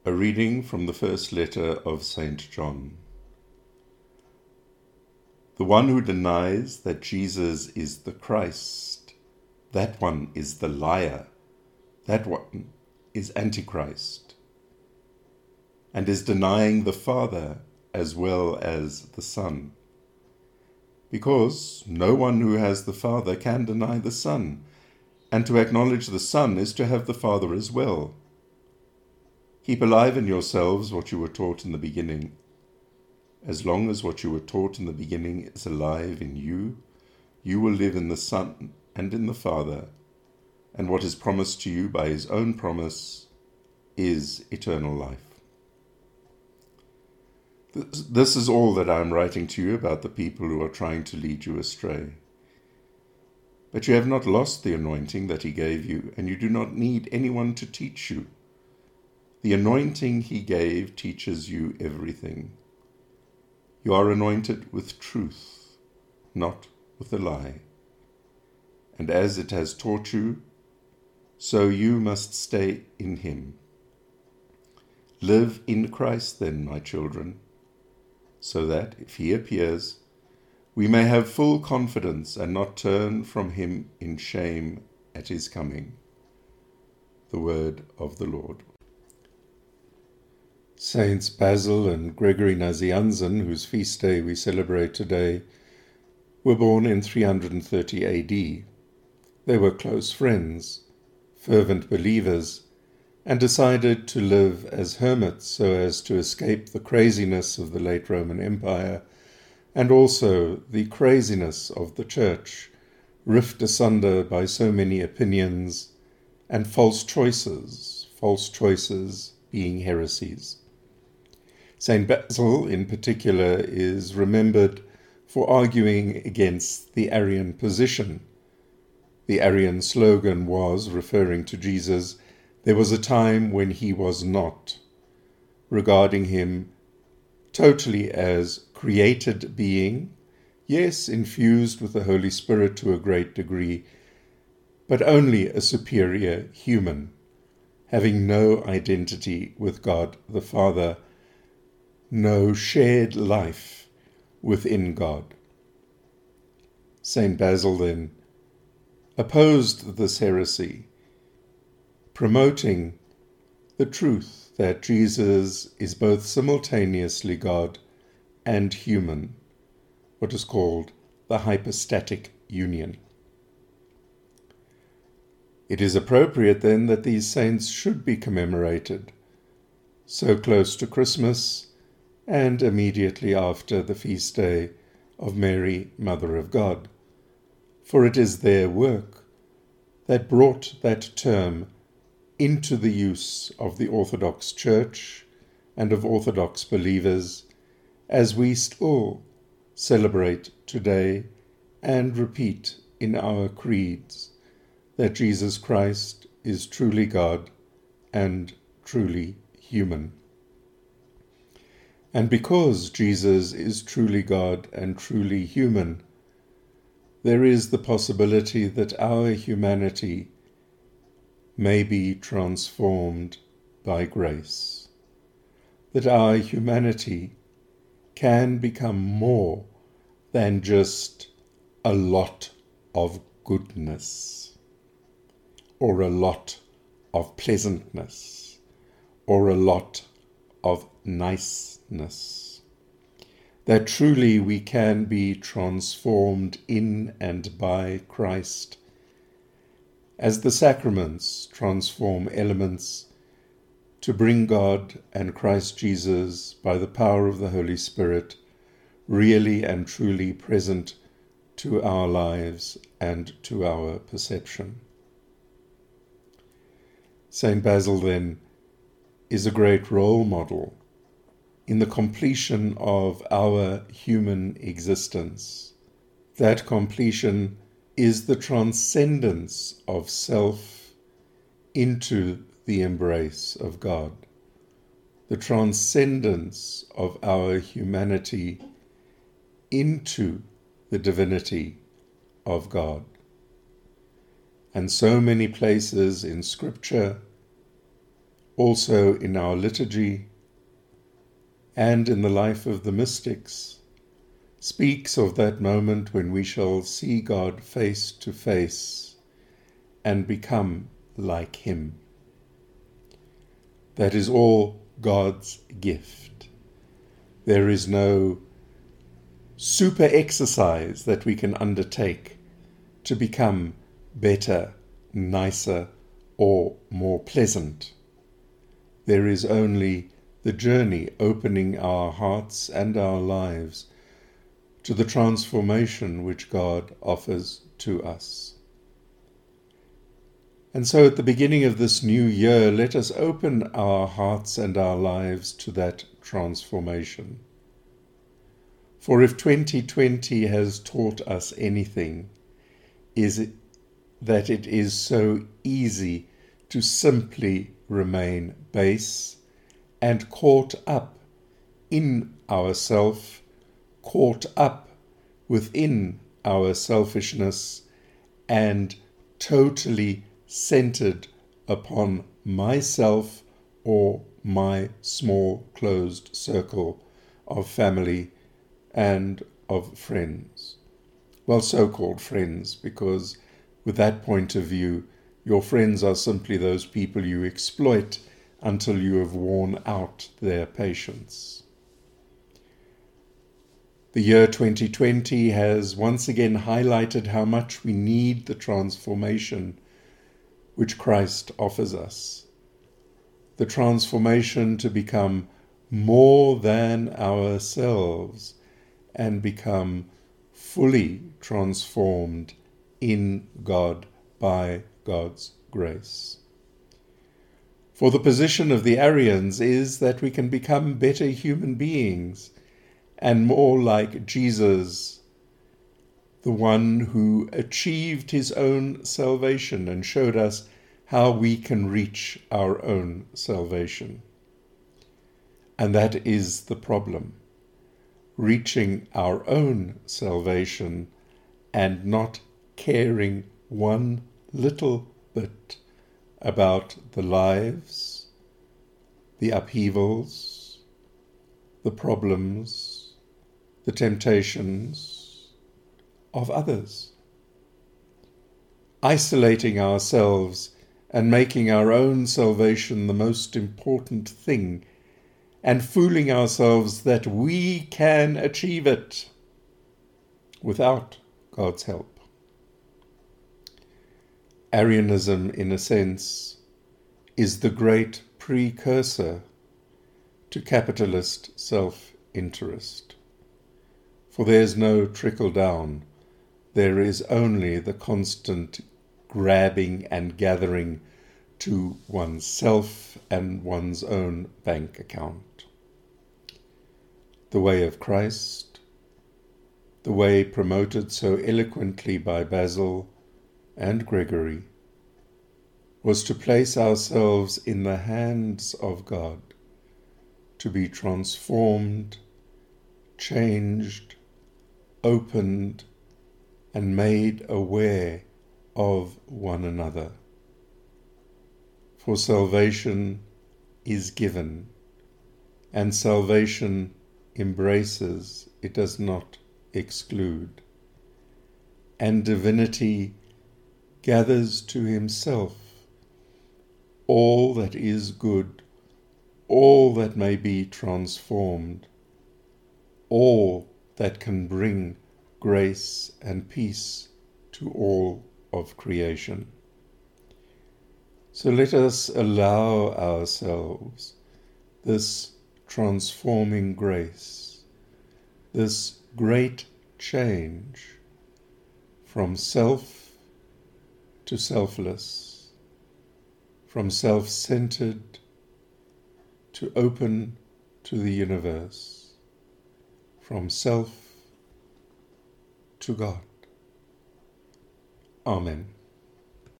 A reading from the first letter of St. John. The one who denies that Jesus is the Christ, that one is the liar, that one is Antichrist, and is denying the Father as well as the Son. Because no one who has the Father can deny the Son, and to acknowledge the Son is to have the Father as well. Keep alive in yourselves what you were taught in the beginning. As long as what you were taught in the beginning is alive in you, you will live in the Son and in the Father, and what is promised to you by his own promise is eternal life. This is all that I am writing to you about the people who are trying to lead you astray. But you have not lost the anointing that he gave you, and you do not need anyone to teach you. The anointing he gave teaches you everything. You are anointed with truth, not with a lie. And as it has taught you, so you must stay in him. Live in Christ then, my children, so that, if he appears, we may have full confidence and not turn from him in shame at his coming. The word of the Lord. Saints Basil and Gregory Nazianzen, whose feast day we celebrate today, were born in 330 AD. They were close friends, fervent believers, and decided to live as hermits so as to escape the craziness of the late Roman Empire and also the craziness of the Church, rift asunder by so many opinions and false choices being heresies. Saint Basil, in particular, is remembered for arguing against the Arian position. The Arian slogan was, referring to Jesus, "There was a time when he was not," regarding him totally as created being, yes, infused with the Holy Spirit to a great degree, but only a superior human, having no identity with God the Father, no shared life within God. Saint Basil then opposed this heresy, promoting the truth that Jesus is both simultaneously God and human, what is called the hypostatic union. It is appropriate then that these saints should be commemorated, so close to Christmas and immediately after the feast day of Mary, Mother of God, for it is their work that brought that term into the use of the Orthodox Church and of Orthodox believers, as we still celebrate today and repeat in our creeds that Jesus Christ is truly God and truly human. And because Jesus is truly God and truly human, there is the possibility that our humanity may be transformed by grace, that our humanity can become more than just a lot of goodness, or a lot of pleasantness, or a lot of niceness, that truly we can be transformed in and by Christ, as the sacraments transform elements to bring God and Christ Jesus, by the power of the Holy Spirit, really and truly present to our lives and to our perception. Saint Basil, then, is a great role model in the completion of our human existence. That completion is the transcendence of self into the embrace of God, the transcendence of our humanity into the divinity of God. And so many places in Scripture also in our liturgy and in the life of the mystics, speaks of that moment when we shall see God face to face and become like him. That is all God's gift. There is no super exercise that we can undertake to become better, nicer, or more pleasant. There is only the journey opening our hearts and our lives to the transformation which God offers to us. And so at the beginning of this new year, let us open our hearts and our lives to that transformation. For if 2020 has taught us anything, is it that it is so easy to simply remain base and caught up in ourself, caught up within our selfishness, and totally centered upon myself or my small closed circle of family and of friends. Well, so-called friends, because with that point of view, your friends are simply those people you exploit until you have worn out their patience. The year 2020 has once again highlighted how much we need the transformation which Christ offers us. The transformation to become more than ourselves and become fully transformed in God by God's grace. For the position of the Arians is that we can become better human beings and more like Jesus, the one who achieved his own salvation and showed us how we can reach our own salvation. And that is the problem, reaching our own salvation and not caring one little bit about the lives, the upheavals, the problems, the temptations of others. Isolating ourselves and making our own salvation the most important thing, and fooling ourselves that we can achieve it without God's help. Arianism, in a sense, is the great precursor to capitalist self-interest. For there is no trickle-down. There is only the constant grabbing and gathering to oneself and one's own bank account. The way of Christ, the way promoted so eloquently by Basil and Gregory, was to place ourselves in the hands of God, to be transformed, changed, opened, and made aware of one another. For salvation is given, and salvation embraces, it does not exclude. And divinity gathers to himself all that is good, all that may be transformed, all that can bring grace and peace to all of creation. So let us allow ourselves this transforming grace, this great change from self to selfless, from self-centered to open to the universe, from self to God. Amen.